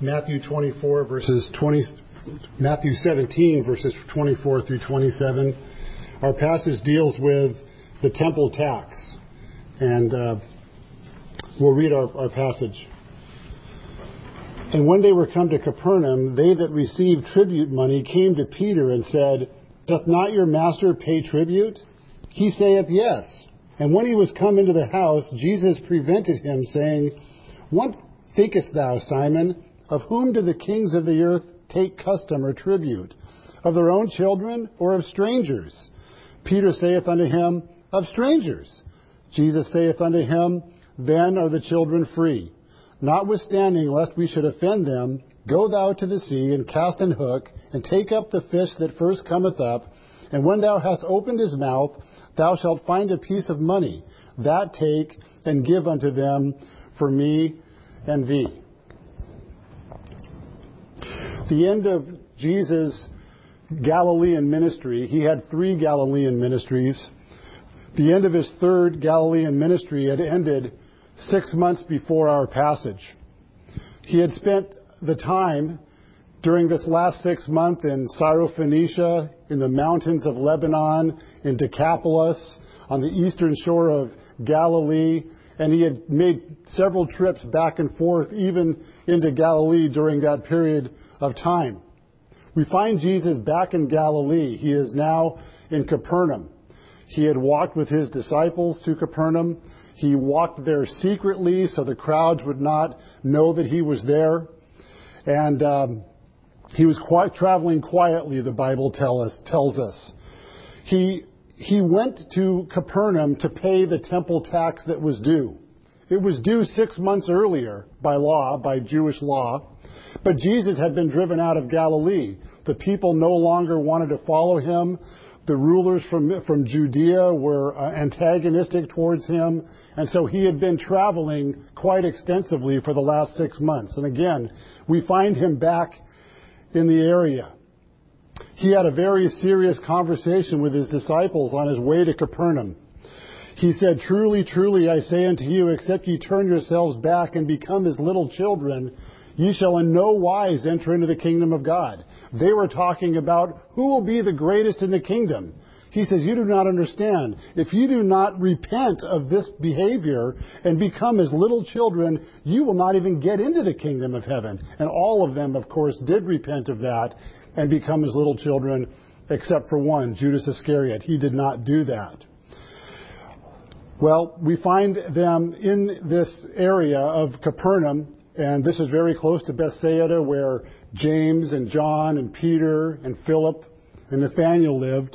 Matthew 17, verses 24 through 27. Our passage deals with the temple tax. And we'll read our passage. And when they were come to Capernaum, they that received tribute money came to Peter and said, Doth not your master pay tribute? He saith, Yes. And when he was come into the house, Jesus prevented him, saying, What thinkest thou, Simon? Of whom do the kings of the earth take custom or tribute? Of their own children or of strangers? Peter saith unto him, Of strangers. Jesus saith unto him, Then are the children free. Notwithstanding, lest we should offend them, go thou to the sea, and cast an hook, and take up the fish that first cometh up, and when thou hast opened his mouth, thou shalt find a piece of money. That take, and give unto them for me and thee. The end of Jesus' Galilean ministry, he had 3 Galilean ministries. The end of his 3rd Galilean ministry had ended 6 months before our passage. He had spent the time during this last 6 months in Syrophoenicia, in the mountains of Lebanon, in Decapolis, on the eastern shore of Galilee, and he had made several trips back and forth, even into Galilee during that period of time. We find Jesus back in Galilee. He is now in Capernaum. He had walked with his disciples to Capernaum. He walked there secretly so the crowds would not know that he was there. And he was traveling quietly, the Bible tells us. He went to Capernaum to pay the temple tax that was due. It was due 6 months earlier by law, by Jewish law. But Jesus had been driven out of Galilee. The people no longer wanted to follow him. The rulers from Judea were antagonistic towards him. And so he had been traveling quite extensively for the last 6 months. And again, we find him back in the area. He had a very serious conversation with his disciples on his way to Capernaum. He said, Truly, truly, I say unto you, except ye turn yourselves back and become as little children, ye shall in no wise enter into the kingdom of God. They were talking about who will be the greatest in the kingdom. He says, you do not understand. If you do not repent of this behavior and become as little children, you will not even get into the kingdom of heaven. And all of them, of course, did repent of that and become as little children, except for one, Judas Iscariot. He did not do that. Well, we find them in this area of Capernaum, and this is very close to Bethsaida, where James and John and Peter and Philip and Nathanael lived.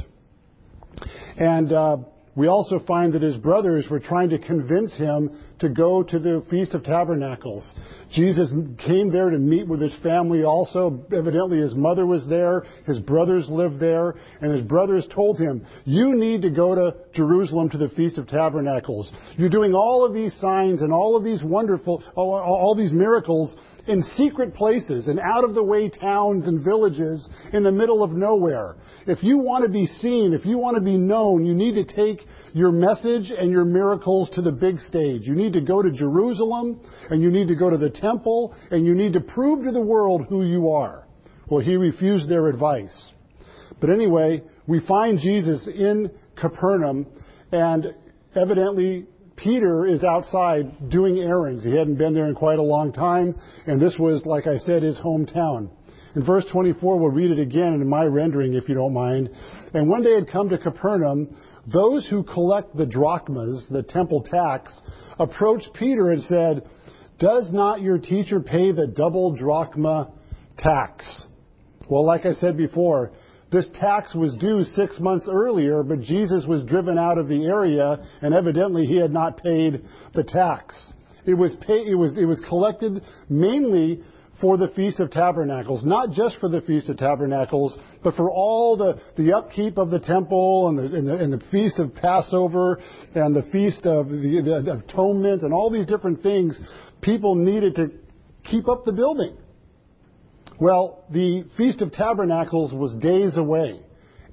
And we also find that his brothers were trying to convince him to go to the Feast of Tabernacles. Jesus came there to meet with his family also. Evidently his mother was there. His brothers lived there. And his brothers told him, you need to go to Jerusalem to the Feast of Tabernacles. You're doing all of these signs and all of these all these miracles in secret places and out-of-the-way towns and villages in the middle of nowhere. If you want to be seen, if you want to be known, you need to take your message and your miracles to the big stage. You need to go to Jerusalem, and you need to go to the temple, and you need to prove to the world who you are. Well, he refused their advice. But anyway, we find Jesus in Capernaum, and evidently Peter is outside doing errands. He hadn't been there in quite a long time, and this was, like I said, his hometown. In verse 24, we'll read it again in my rendering, if you don't mind. And when they had come to Capernaum, those who collect the drachmas, the temple tax, approached Peter and said, Does not your teacher pay the double drachma tax? Well, like I said before, this tax was due 6 months earlier, but Jesus was driven out of the area, and evidently he had not paid the tax. It was collected mainly for the Feast of Tabernacles, not just for the Feast of Tabernacles, but for all the upkeep of the temple and the Feast of Passover and the Feast of the Atonement and all these different things. People needed to keep up the building. Well, the Feast of Tabernacles was days away,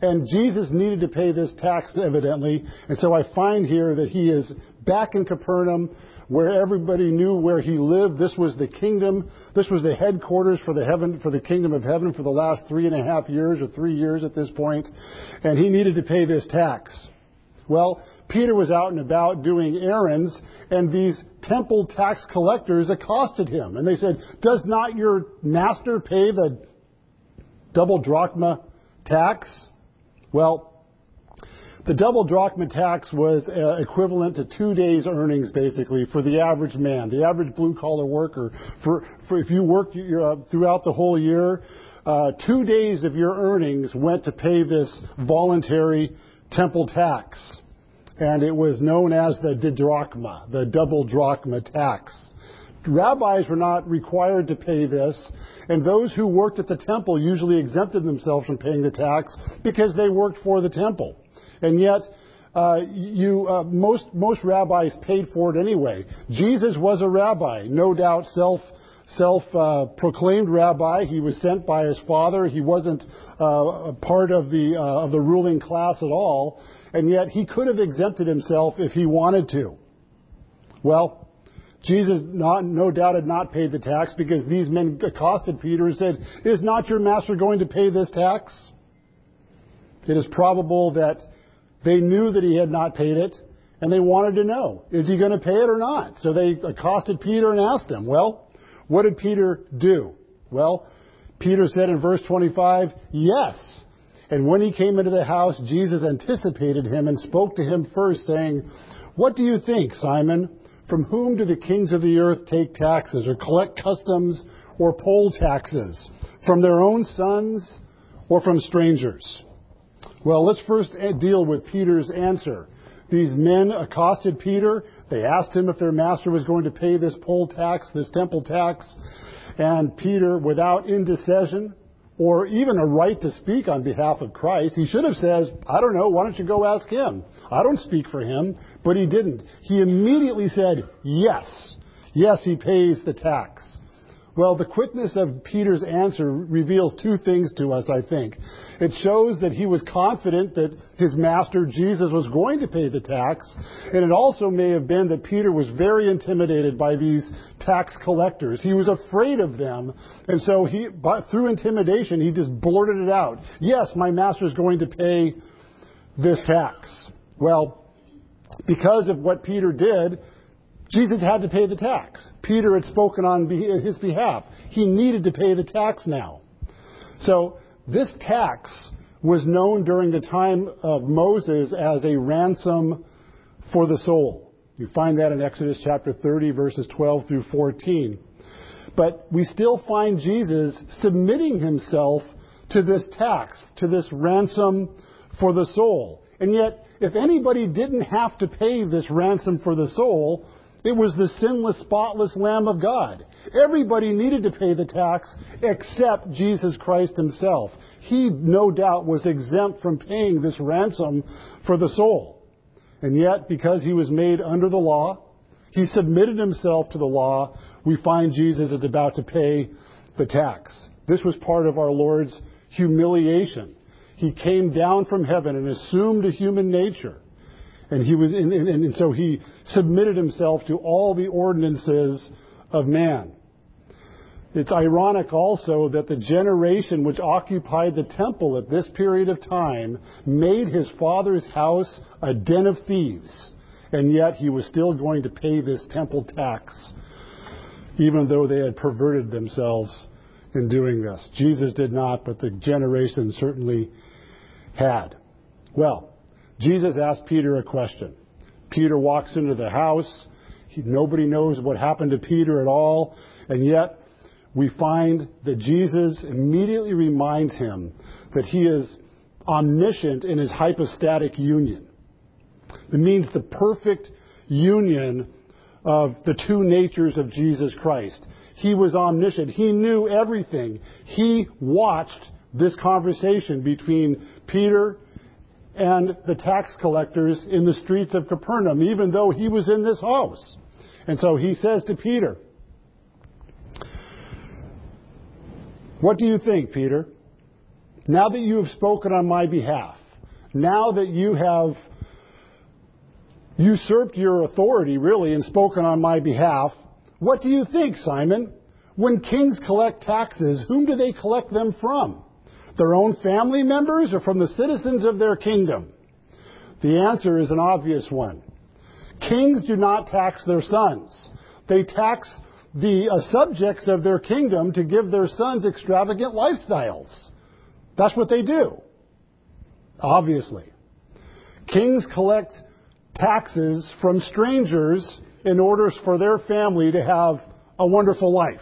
And Jesus needed to pay this tax, evidently. And so I find here that he is back in Capernaum, where everybody knew where he lived. This was the kingdom. This was the headquarters for the kingdom of heaven for the last 3.5 years, or 3 years at this point. And he needed to pay this tax. Well, Peter was out and about doing errands, and these temple tax collectors accosted him. And they said, "Does not your master pay the double drachma tax?" Well, the double drachma tax was equivalent to 2 days' earnings, basically, for the average man, the average blue-collar worker. For if you worked throughout the whole year, 2 days of your earnings went to pay this voluntary temple tax. And it was known as the didrachma, the double drachma tax. Rabbis were not required to pay this, and those who worked at the temple usually exempted themselves from paying the tax because they worked for the temple. And yet, most rabbis paid for it anyway. Jesus was a rabbi, no doubt self-proclaimed rabbi. He was sent by his father. He wasn't a part of the ruling class at all, and yet he could have exempted himself if he wanted to. Well, Jesus no doubt had not paid the tax, because these men accosted Peter and said, "Is not your master going to pay this tax?" It is probable that they knew that he had not paid it, and they wanted to know, is he going to pay it or not? So they accosted Peter and asked him. Well, what did Peter do? Well, Peter said in verse 25, "Yes." And when he came into the house, Jesus anticipated him and spoke to him first, saying, "What do you think, Simon? From whom do the kings of the earth take taxes, or collect customs, or poll taxes? From their own sons, or from strangers?" Well, let's first deal with Peter's answer. These men accosted Peter. They asked him if their master was going to pay this poll tax, this temple tax. And Peter, without indecision or even a right to speak on behalf of Christ, he should have said, "I don't know, why don't you go ask him? I don't speak for him." But he didn't. He immediately said, "Yes. Yes, he pays the tax." Well, the quickness of Peter's answer reveals two things to us, I think. It shows that he was confident that his master, Jesus, was going to pay the tax. And it also may have been that Peter was very intimidated by these tax collectors. He was afraid of them. And so through intimidation, he just blurted it out. "Yes, my master is going to pay this tax." Well, because of what Peter did, Jesus had to pay the tax. Peter had spoken on his behalf. He needed to pay the tax now. So this tax was known during the time of Moses as a ransom for the soul. You find that in Exodus chapter 30, verses 12 through 14. But we still find Jesus submitting himself to this tax, to this ransom for the soul. And yet, if anybody didn't have to pay this ransom for the soul, it was the sinless, spotless Lamb of God. Everybody needed to pay the tax except Jesus Christ himself. He, no doubt, was exempt from paying this ransom for the soul. And yet, because he was made under the law, he submitted himself to the law, we find Jesus is about to pay the tax. This was part of our Lord's humiliation. He came down from heaven and assumed a human nature. And so he submitted himself to all the ordinances of man. It's ironic also that the generation which occupied the temple at this period of time made his father's house a den of thieves. And yet he was still going to pay this temple tax, even though they had perverted themselves in doing this. Jesus did not, but the generation certainly had. Well, Jesus asked Peter a question. Peter walks into the house. Nobody knows what happened to Peter at all. And yet, we find that Jesus immediately reminds him that he is omniscient in his hypostatic union. It means the perfect union of the two natures of Jesus Christ. He was omniscient. He knew everything. He watched this conversation between Peter and the tax collectors in the streets of Capernaum, even though he was in this house. And so he says to Peter, "What do you think, Peter? now that you have spoken on my behalf, now that you have usurped your authority, really, and spoken on my behalf, what do you think, Simon? When kings collect taxes, whom do they collect them from? Their own family members or from the citizens of their kingdom? The answer is an obvious one. Kings do not tax their sons. They tax the subjects of their kingdom to give their sons extravagant lifestyles. That's what they do, obviously. Kings collect taxes from strangers in order for their family to have a wonderful life.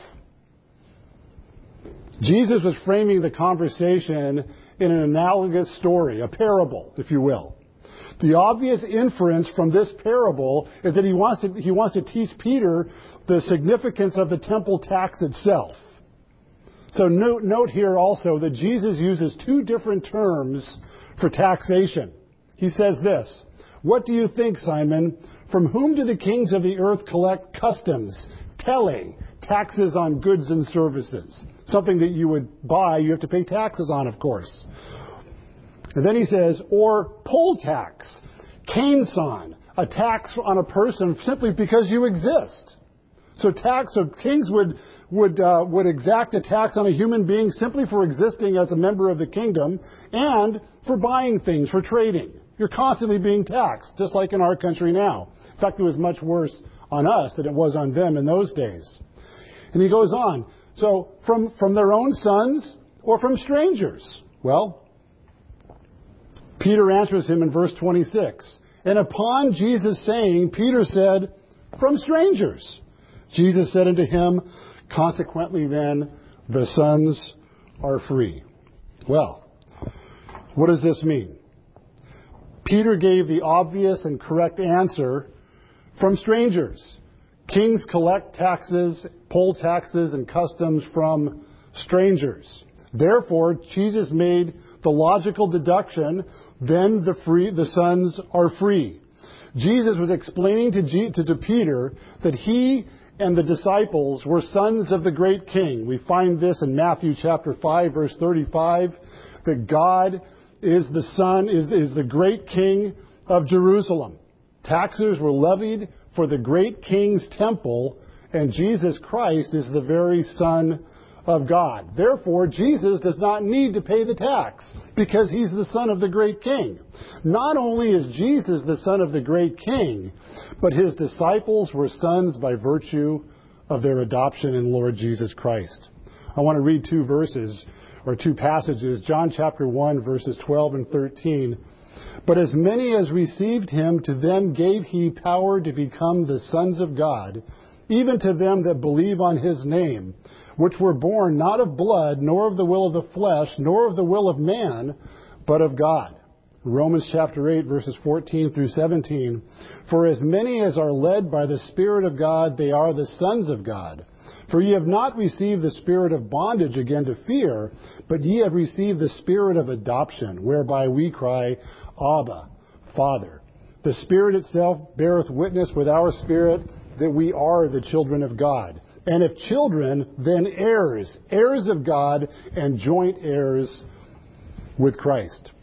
Jesus was framing the conversation in an analogous story, a parable, if you will. The obvious inference from this parable is that he wants to teach Peter the significance of the temple tax itself. So note here also that Jesus uses two different terms for taxation. He says this, what do you think, Simon? From whom do the kings of the earth collect customs, tele, taxes on goods and services? Something that you would buy, you have to pay taxes on, of course. And then he says, or poll tax, kainson, a tax on a person simply because you exist. So kings would exact a tax on a human being simply for existing as a member of the kingdom and for buying things, for trading. You're constantly being taxed, just like in our country now. In fact, it was much worse on us than it was on them in those days. And he goes on. So from their own sons or from strangers? Well, Peter answers him in verse 26. And upon Jesus saying, Peter said, from strangers. Jesus said unto him, consequently then, the sons are free. Well, what does this mean? Peter gave the obvious and correct answer, from strangers. Kings collect taxes, poll taxes, and customs from strangers. Therefore, Jesus made the logical deduction, then the sons are free. Jesus was explaining to Peter that he and the disciples were sons of the great king. We find this in Matthew chapter 5, verse 35, that God is the great king of Jerusalem. Taxes were levied for the great king's temple, and Jesus Christ is the very Son of God. Therefore, Jesus does not need to pay the tax because he's the son of the great king. Not only is Jesus the son of the great king, but his disciples were sons by virtue of their adoption in Lord Jesus Christ. I want to read two verses or two passages. John chapter 1, verses 12 and 13. But as many as received him, to them gave he power to become the sons of God, even to them that believe on his name, which were born not of blood, nor of the will of the flesh, nor of the will of man, but of God. Romans chapter 8, verses 14 through 17. For as many as are led by the Spirit of God, they are the sons of God. For ye have not received the spirit of bondage again to fear, but ye have received the spirit of adoption, whereby we cry, Abba, Father. The Spirit itself beareth witness with our spirit that we are the children of God. And if children, then heirs, heirs of God, and joint heirs with Christ.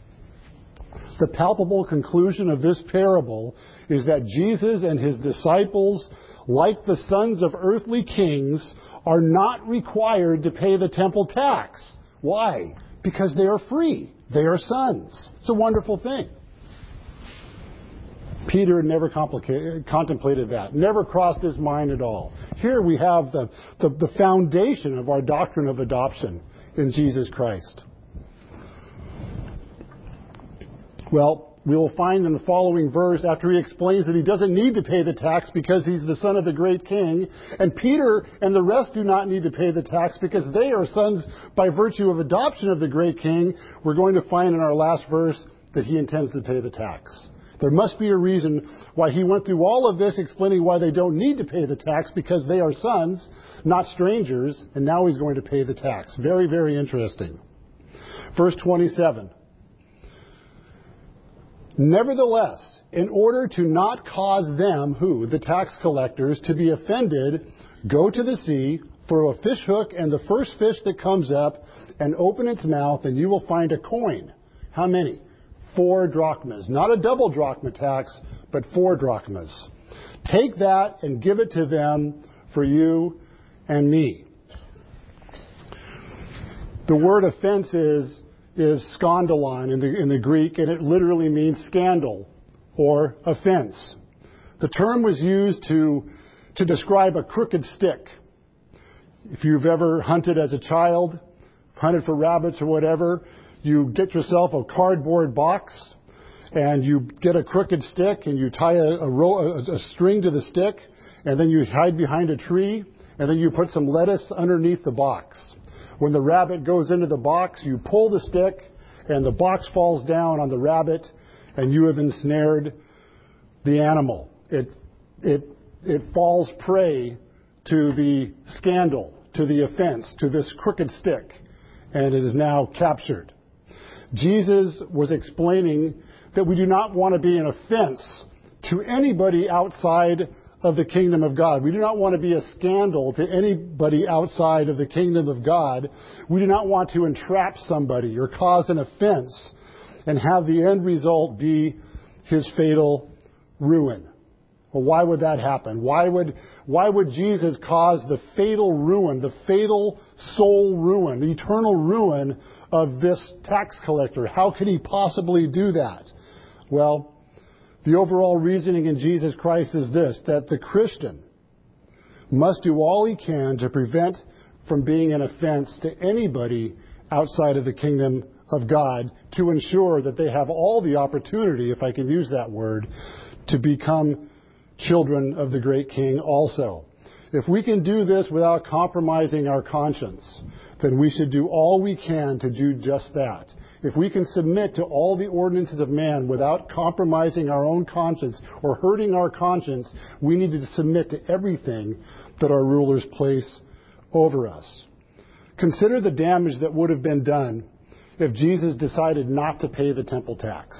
The palpable conclusion of this parable is that Jesus and his disciples, like the sons of earthly kings, are not required to pay the temple tax. Why? Because they are free. They are sons. It's a wonderful thing. Peter never contemplated that, never crossed his mind at all. Here we have the foundation of our doctrine of adoption in Jesus Christ. Well, we will find in the following verse, after he explains that he doesn't need to pay the tax because he's the son of the great king, and Peter and the rest do not need to pay the tax because they are sons by virtue of adoption of the great king, we're going to find in our last verse that he intends to pay the tax. There must be a reason why he went through all of this explaining why they don't need to pay the tax, because they are sons, not strangers, and now he's going to pay the tax. Very, very interesting. Verse 27. Nevertheless, in order to not cause them, who? The tax collectors, to be offended, go to the sea, for a fish hook and the first fish that comes up, and open its mouth, and you will find a coin. How many? 4 drachmas. Not a double drachma tax, but 4 drachmas. Take that and give it to them for you and me. The word offense is skandalon in the Greek, and it literally means scandal or offense. The term was used to describe a crooked stick. If you've ever hunted as a child, hunted for rabbits or whatever, you get yourself a cardboard box and you get a crooked stick and you tie a string to the stick, and then you hide behind a tree, and then you put some lettuce underneath the box. When the rabbit goes into the box, you pull the stick and the box falls down on the rabbit, and you have ensnared the animal. It falls prey to the scandal, to the offense, to this crooked stick, and it is now captured. Jesus was explaining that we do not want to be an offense to anybody outside of the kingdom of God. We do not want to be a scandal to anybody outside of the kingdom of God. We do not want to entrap somebody or cause an offense and have the end result be his fatal ruin. Well, why would that happen? Why would Jesus cause the fatal ruin, the fatal soul ruin, the eternal ruin of this tax collector? How could he possibly do that? Well, the overall reasoning in Jesus Christ is this, that the Christian must do all he can to prevent from being an offense to anybody outside of the kingdom of God, to ensure that they have all the opportunity, if I can use that word, to become children of the great King also. If we can do this without compromising our conscience, then we should do all we can to do just that. If we can submit to all the ordinances of man without compromising our own conscience or hurting our conscience, we need to submit to everything that our rulers place over us. Consider the damage that would have been done if Jesus decided not to pay the temple tax.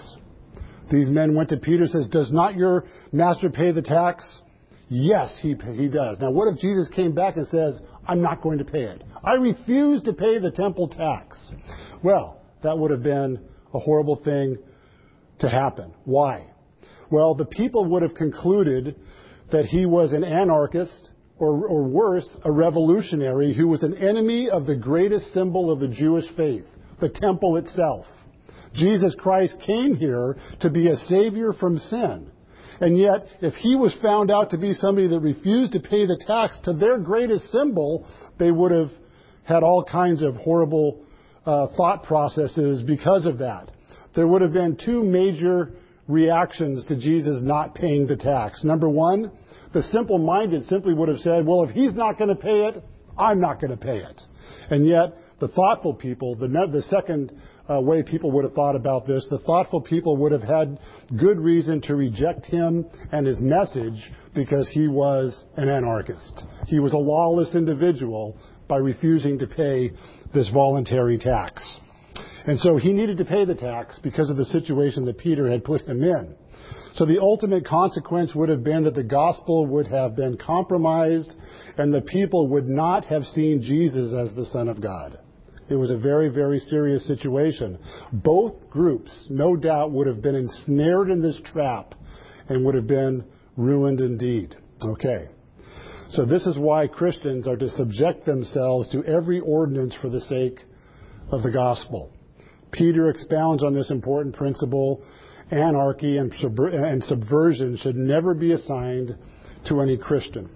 These men went to Peter and says, "Does not your master pay the tax?" Yes, he does. Now, what if Jesus came back and says, "I'm not going to pay it. I refuse to pay the temple tax"? Well, that would have been a horrible thing to happen. Why? Well, the people would have concluded that he was an anarchist, or worse, a revolutionary who was an enemy of the greatest symbol of the Jewish faith, the temple itself. Jesus Christ came here to be a savior from sin. And yet, if he was found out to be somebody that refused to pay the tax to their greatest symbol, they would have had all kinds of horrible thought processes because of that. There would have been 2 major reactions to Jesus not paying the tax. Number 1, the simple-minded simply would have said, well, if he's not going to pay it, I'm not going to pay it. And yet, the thoughtful people, the second way people would have thought about this, the thoughtful people would have had good reason to reject him and his message because he was an anarchist. He was a lawless individual by refusing to pay this voluntary tax. And so he needed to pay the tax because of the situation that Peter had put him in. So the ultimate consequence would have been that the gospel would have been compromised and the people would not have seen Jesus as the Son of God. It was a very, very serious situation. Both groups, no doubt, would have been ensnared in this trap and would have been ruined indeed. Okay. So this is why Christians are to subject themselves to every ordinance for the sake of the gospel. Peter expounds on this important principle. Anarchy and subversion should never be assigned to any Christian.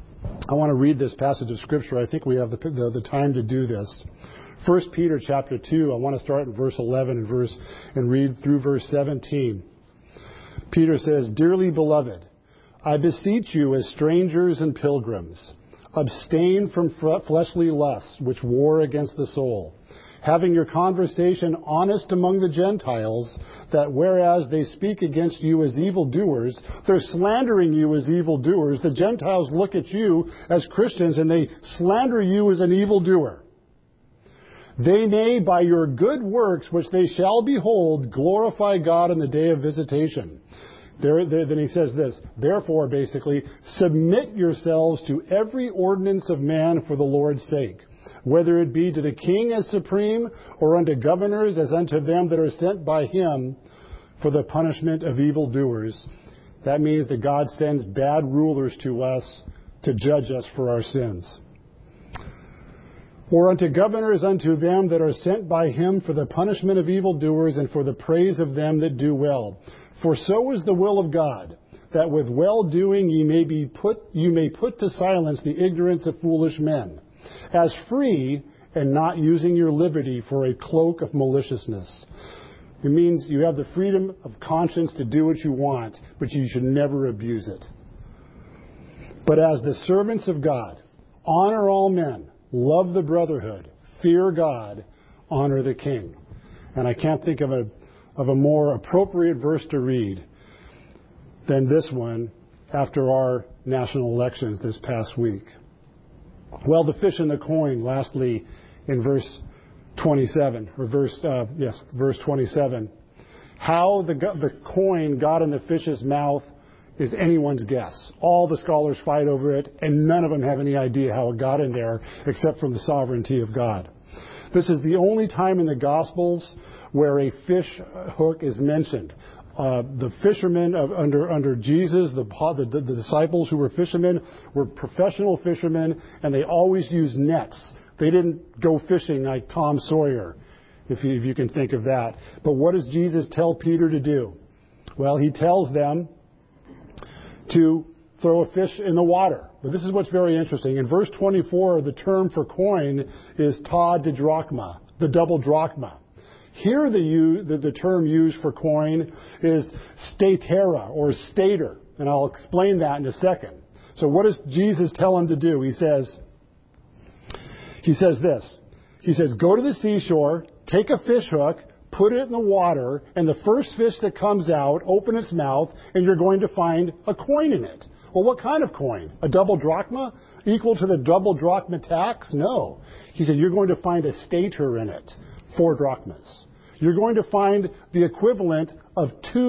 I want to read this passage of Scripture. I think we have the time to do this. 1 Peter chapter 2, I want to start in verse 11 and read through verse 17. Peter says, "Dearly beloved, I beseech you as strangers and pilgrims, abstain from fleshly lusts which war against the soul, having your conversation honest among the Gentiles, that whereas they speak against you as evildoers, they're slandering you as evildoers. The Gentiles look at you as Christians and they slander you as an evildoer. They may, by your good works, which they shall behold, glorify God in the day of visitation. Then he says this, therefore, basically, submit yourselves to every ordinance of man for the Lord's sake, whether it be to the king as supreme, or unto governors as unto them that are sent by him for the punishment of evildoers. That means that God sends bad rulers to us to judge us for our sins. Or unto governors unto them that are sent by him for the punishment of evildoers and for the praise of them that do well. For so is the will of God, that with well-doing you may put to silence the ignorance of foolish men, as free and not using your liberty for a cloak of maliciousness. It means you have the freedom of conscience to do what you want, but you should never abuse it. But as the servants of God, honor all men, love the brotherhood, fear God, honor the king. And I can't think of a more appropriate verse to read than this one after our national elections this past week. Well, the fish and the coin, lastly, in verse 27, or verse 27. How the coin got in the fish's mouth is anyone's guess. All the scholars fight over it, and none of them have any idea how it got in there, except from the sovereignty of God. This is the only time in the Gospels where a fish hook is mentioned. The fishermen under Jesus, the disciples who were fishermen, were professional fishermen, and they always used nets. They didn't go fishing like Tom Sawyer, if you can think of that. But what does Jesus tell Peter to do? Well, he tells them to throw a fish in the water. But this is what's very interesting. In verse 24, the term for coin is ta de drachma, the double drachma. Here the term used for coin is statera, or stater, and I'll explain that in a second. So what does Jesus tell him to do? He says this. He says, go to the seashore, take a fish hook, put it in the water, and the first fish that comes out, open its mouth, and you're going to find a coin in it. Well, what kind of coin? A double drachma? Equal to the double drachma tax? No. He said, you're going to find a stater in it, 4 drachmas. You're going to find the equivalent of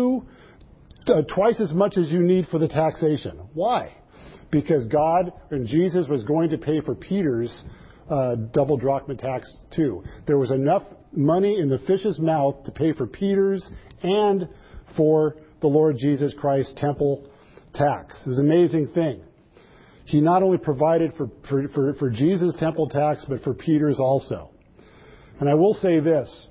twice as much as you need for the taxation. Why? Because God and Jesus was going to pay for Peter's double drachma tax too. There was enough money in the fish's mouth to pay for Peter's and for the Lord Jesus Christ's temple tax. It was an amazing thing. He not only provided for Jesus' temple tax, but for Peter's also. And I will say this,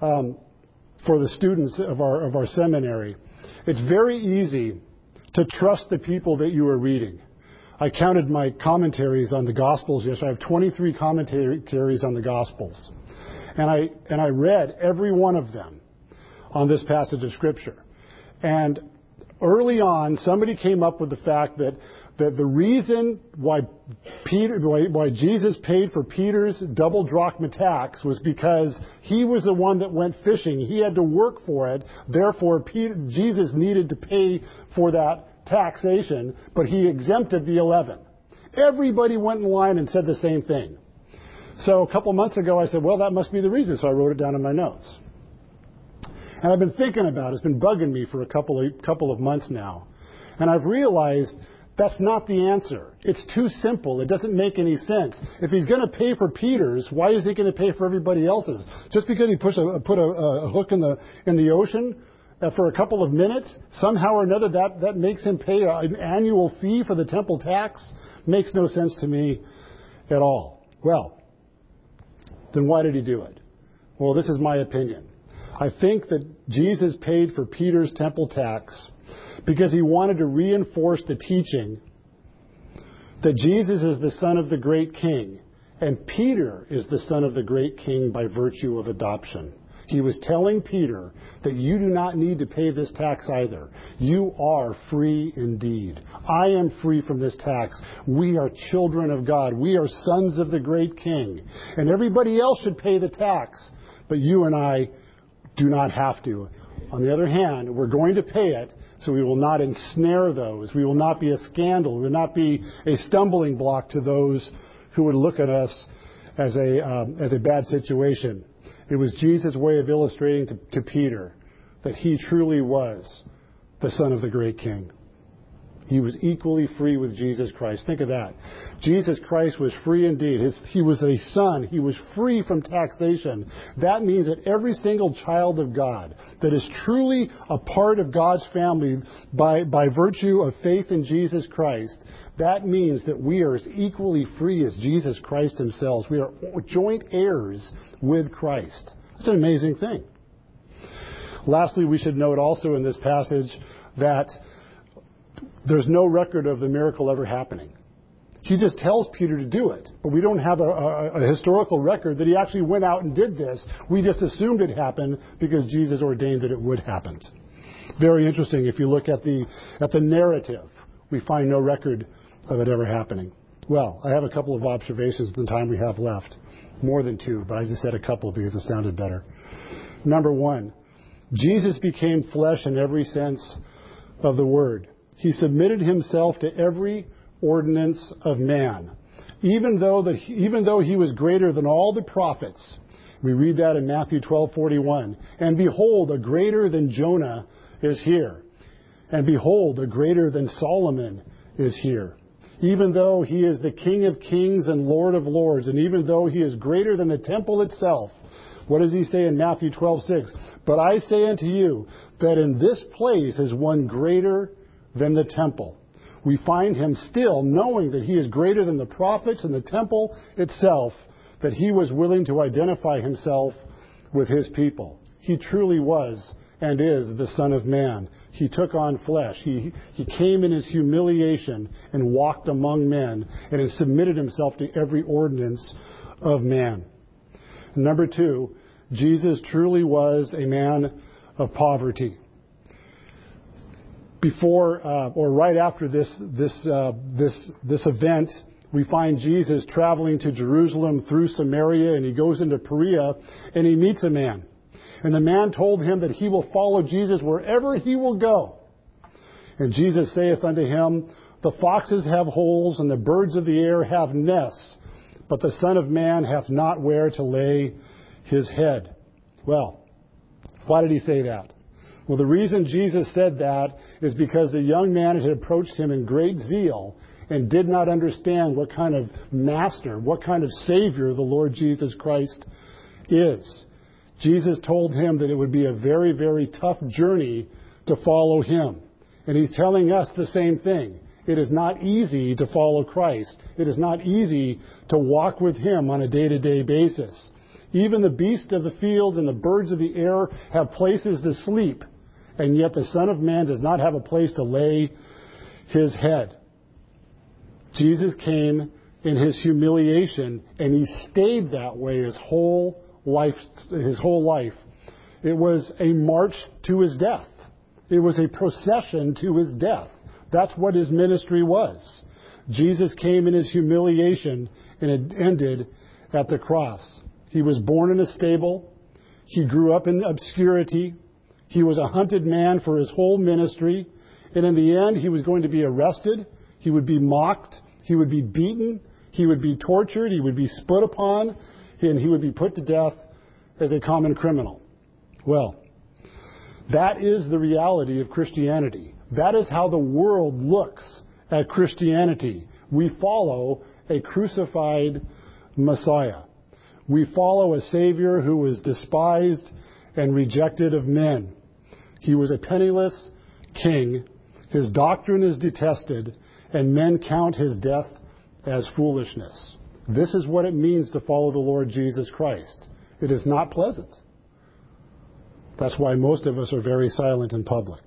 for the students of our seminary, it's very easy to trust the people that you are reading. I counted my commentaries on the Gospels yesterday. I have 23 commentaries on the Gospels. And I read every one of them on this passage of Scripture. And early on, somebody came up with the fact that the reason why Jesus paid for Peter's double drachma tax was because he was the one that went fishing. He had to work for it. Therefore, Jesus needed to pay for that taxation, but he exempted the 11. Everybody went in line and said the same thing. So a couple months ago, I said, well, that must be the reason. So I wrote it down in my notes. And I've been thinking about it. It's been bugging me for a couple of months now. And I've realized that's not the answer. It's too simple. It doesn't make any sense. If he's going to pay for Peter's, why is he going to pay for everybody else's? Just because he put a hook in the ocean for a couple of minutes, somehow or another that makes him pay an annual fee for the temple tax? Makes no sense to me at all. Well, then why did he do it? Well, this is my opinion. I think that Jesus paid for Peter's temple tax because he wanted to reinforce the teaching that Jesus is the son of the great king, and Peter is the son of the great king by virtue of adoption. He was telling Peter that you do not need to pay this tax either. You are free indeed. I am free from this tax. We are children of God. We are sons of the great king. And everybody else should pay the tax, but you and I do not have to. On the other hand, we're going to pay it, so we will not ensnare those. We will not be a scandal. We will not be a stumbling block to those who would look at us as a bad situation. It was Jesus' way of illustrating to Peter that he truly was the son of the great king. He was equally free with Jesus Christ. Think of that. Jesus Christ was free indeed. He was a son. He was free from taxation. That means that every single child of God that is truly a part of God's family by virtue of faith in Jesus Christ, that means that we are as equally free as Jesus Christ himself. We are joint heirs with Christ. It's an amazing thing. Lastly, we should note also in this passage that there's no record of the miracle ever happening. He just tells Peter to do it, but we don't have a historical record that he actually went out and did this. We just assumed it happened because Jesus ordained that it would happen. Very interesting. If you look at the narrative, we find no record of it ever happening. Well, I have a couple of observations in the time we have left. More than two, but I just said a couple because it sounded better. Number one, Jesus became flesh in every sense of the word. He submitted himself to every ordinance of man. Even though he was greater than all the prophets. We read that in Matthew 12:41. And behold, a greater than Jonah is here. And behold, a greater than Solomon is here. Even though he is the King of kings and Lord of lords, and even though he is greater than the temple itself, what does he say in Matthew 12:6? But I say unto you that in this place is one greater than the temple. We find him still knowing that he is greater than the prophets and the temple itself, that he was willing to identify himself with his people. He truly was and is the Son of Man. He took on flesh. He came in his humiliation and walked among men and has submitted himself to every ordinance of man. Number two, Jesus truly was a man of poverty. Before or right after this event, we find Jesus traveling to Jerusalem through Samaria, and he goes into Perea, and he meets a man. And the man told him that he will follow Jesus wherever he will go. And Jesus saith unto him, the foxes have holes, and the birds of the air have nests, but the Son of Man hath not where to lay his head. Well, why did he say that? Well, the reason Jesus said that is because the young man had approached him in great zeal and did not understand what kind of master, what kind of Savior the Lord Jesus Christ is. Jesus told him that it would be a very, very tough journey to follow him. And he's telling us the same thing. It is not easy to follow Christ. It is not easy to walk with him on a day-to-day basis. Even the beasts of the fields and the birds of the air have places to sleep, and yet the Son of Man does not have a place to lay his head. Jesus came in his humiliation, and he stayed that way his whole life. It was a march to his death. It was a procession to his death. That's what his ministry was. Jesus came in his humiliation, and it ended at the cross. He was born in a stable. He grew up in obscurity. He was a hunted man for his whole ministry. And in the end, he was going to be arrested. He would be mocked. He would be beaten. He would be tortured. He would be spit upon. And he would be put to death as a common criminal. Well, that is the reality of Christianity. That is how the world looks at Christianity. We follow a crucified Messiah. We follow a Savior who was despised and rejected of men. He was a penniless king. His doctrine is detested, and men count his death as foolishness. This is what it means to follow the Lord Jesus Christ. It is not pleasant. That's why most of us are very silent in public.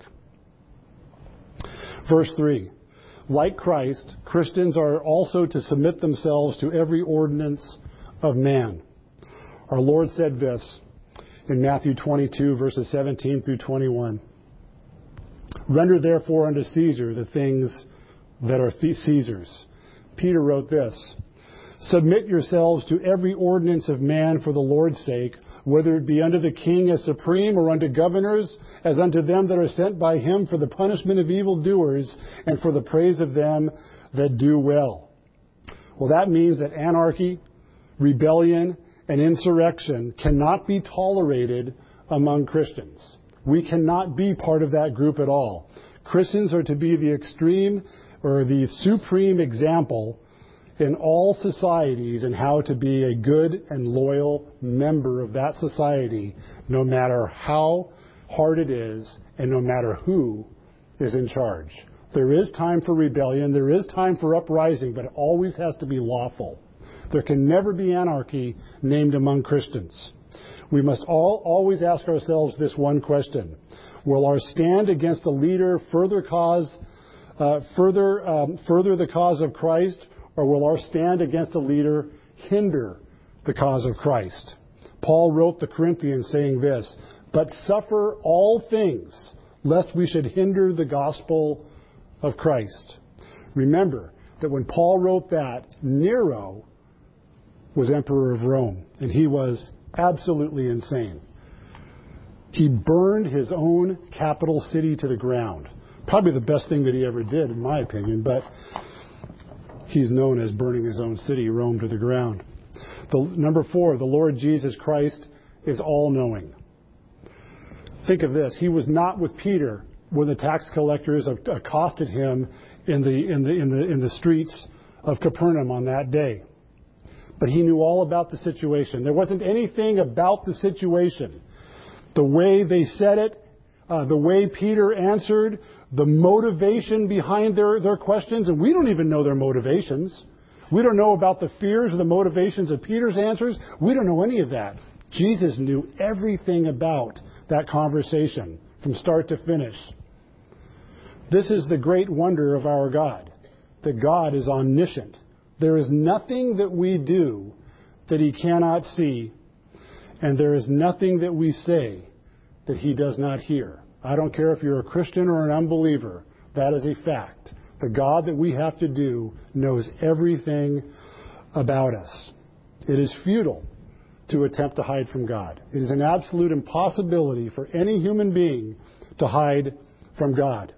Verse 3. Like Christ, Christians are also to submit themselves to every ordinance of man. Our Lord said this in Matthew 22, verses 17 through 21. Render therefore unto Caesar the things that are Caesar's. Peter wrote this. Submit yourselves to every ordinance of man for the Lord's sake, whether it be unto the king as supreme, or unto governors, as unto them that are sent by him for the punishment of evildoers, and for the praise of them that do well. Well, that means that anarchy, rebellion, and insurrection cannot be tolerated among Christians. We cannot be part of that group at all. Christians are to be the extreme or the supreme example in all societies in how to be a good and loyal member of that society, no matter how hard it is and no matter who is in charge. There is time for rebellion, there is time for uprising, but it always has to be lawful. There can never be anarchy named among Christians. We must always ask ourselves this one question: will our stand against a leader further the cause of Christ, or will our stand against a leader hinder the cause of Christ? Paul wrote the Corinthians saying this: "But suffer all things, lest we should hinder the gospel of Christ." Remember that when Paul wrote that, Nero was emperor of Rome, and he was absolutely insane. He burned his own capital city to the ground. Probably the best thing that he ever did, in my opinion, but he's known as burning his own city, Rome, to the ground. Number 4, the Lord Jesus Christ is all-knowing. Think of this. He was not with Peter when the tax collectors accosted him in the streets of Capernaum on that day. But he knew all about the situation. There wasn't anything about the situation, the way they said it, the way Peter answered, the motivation behind their questions, and we don't even know their motivations. We don't know about the fears or the motivations of Peter's answers. We don't know any of that. Jesus knew everything about that conversation from start to finish. This is the great wonder of our God, that God is omniscient. There is nothing that we do that He cannot see, and there is nothing that we say that He does not hear. I don't care if you're a Christian or an unbeliever. That is a fact. The God that we have to do knows everything about us. It is futile to attempt to hide from God. It is an absolute impossibility for any human being to hide from God.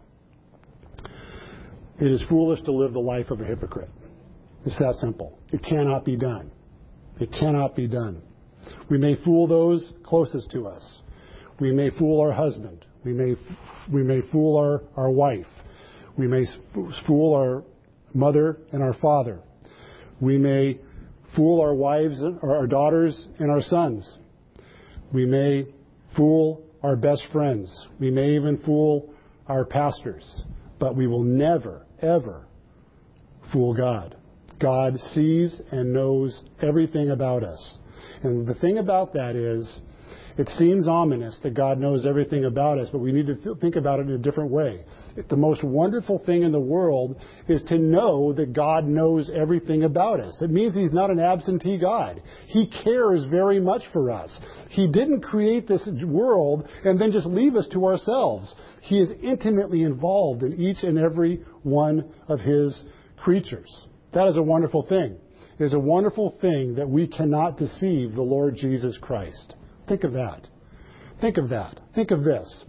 It is foolish to live the life of a hypocrite. It's that simple. It cannot be done. It cannot be done. We may fool those closest to us. We may fool our husband. We may fool our wife. We may fool our mother and our father. We may fool our wives or our daughters and our sons. We may fool our best friends. We may even fool our pastors. But we will never, ever fool God. God sees and knows everything about us. And the thing about that is, it seems ominous that God knows everything about us, but we need to think about it in a different way. The most wonderful thing in the world is to know that God knows everything about us. It means He's not an absentee God. He cares very much for us. He didn't create this world and then just leave us to ourselves. He is intimately involved in each and every one of His creatures. That is a wonderful thing. It is a wonderful thing that we cannot deceive the Lord Jesus Christ. Think of that. Think of that. Think of this.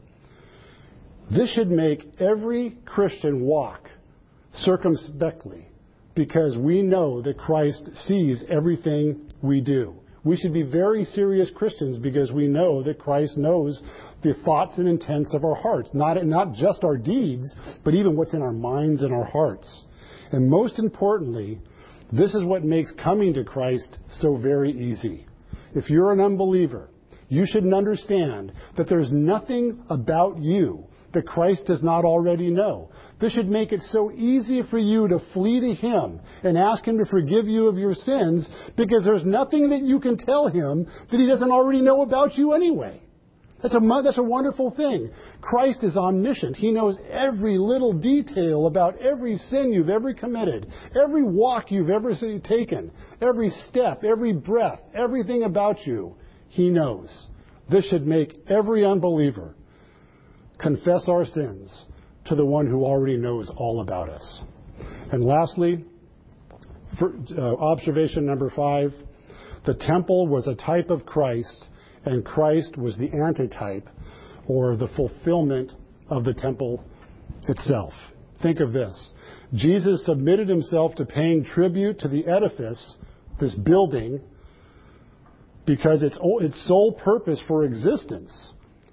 This should make every Christian walk circumspectly, because we know that Christ sees everything we do. We should be very serious Christians because we know that Christ knows the thoughts and intents of our hearts. Not just our deeds, but even what's in our minds and our hearts. And most importantly, this is what makes coming to Christ so very easy. If you're an unbeliever, you should understand that there's nothing about you that Christ does not already know. This should make it so easy for you to flee to Him and ask Him to forgive you of your sins, because there's nothing that you can tell Him that He doesn't already know about you anyway. That's a wonderful thing. Christ is omniscient. He knows every little detail about every sin you've ever committed, every walk you've ever taken, every step, every breath, everything about you. He knows. This should make every unbeliever confess our sins to the one who already knows all about us. And lastly, observation number 5, the temple was a type of Christ, and Christ was the antitype, or the fulfillment of the temple itself. Think of this. Jesus submitted Himself to paying tribute to the edifice, this building, because its sole purpose for existence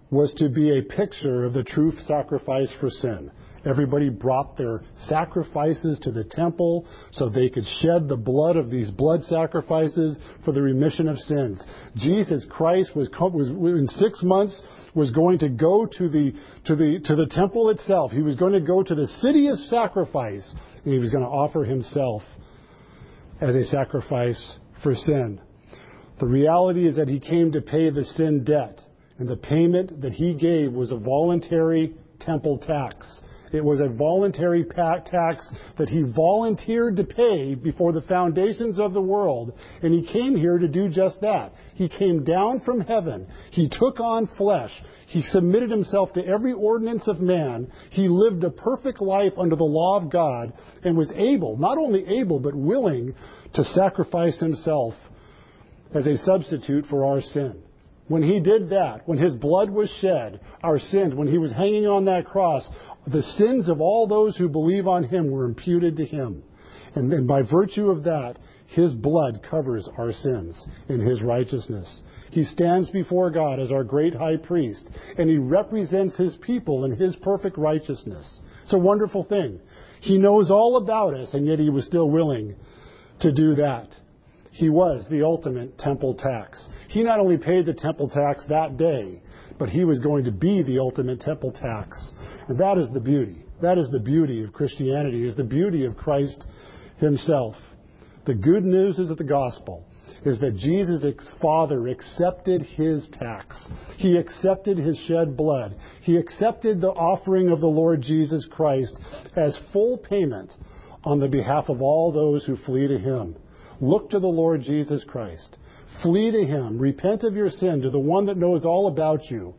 was to be a picture of the true sacrifice for sin. Everybody brought their sacrifices to the temple so they could shed the blood of these blood sacrifices for the remission of sins. Jesus Christ was in 6 months was going to go to the temple itself. He was going to go to the city of sacrifice, and he was going to offer himself as a sacrifice for sin. The reality is that he came to pay the sin debt, and the payment that he gave was a voluntary temple tax. It was a voluntary tax that he volunteered to pay before the foundations of the world. And he came here to do just that. He came down from heaven. He took on flesh. He submitted himself to every ordinance of man. He lived a perfect life under the law of God and was able, not only able, but willing to sacrifice himself as a substitute for our sin. When he did that, when his blood was shed, our sins, when he was hanging on that cross, the sins of all those who believe on him were imputed to him. And then by virtue of that, his blood covers our sins in his righteousness. He stands before God as our great high priest, and he represents his people in his perfect righteousness. It's a wonderful thing. He knows all about us, and yet he was still willing to do that. He was the ultimate temple tax. He not only paid the temple tax that day, but he was going to be the ultimate temple tax. And that is the beauty. That is the beauty of Christianity, is the beauty of Christ himself. The good news is that the gospel is that Jesus' Father accepted his tax. He accepted his shed blood. He accepted the offering of the Lord Jesus Christ as full payment on the behalf of all those who flee to him. Look to the Lord Jesus Christ. Flee to him. Repent of your sin to the one that knows all about you.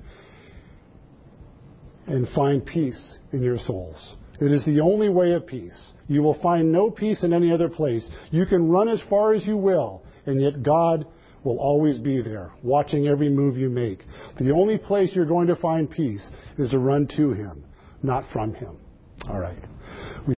And find peace in your souls. It is the only way of peace. You will find no peace in any other place. You can run as far as you will, and yet God will always be there, watching every move you make. The only place you're going to find peace is to run to him, not from him. All right.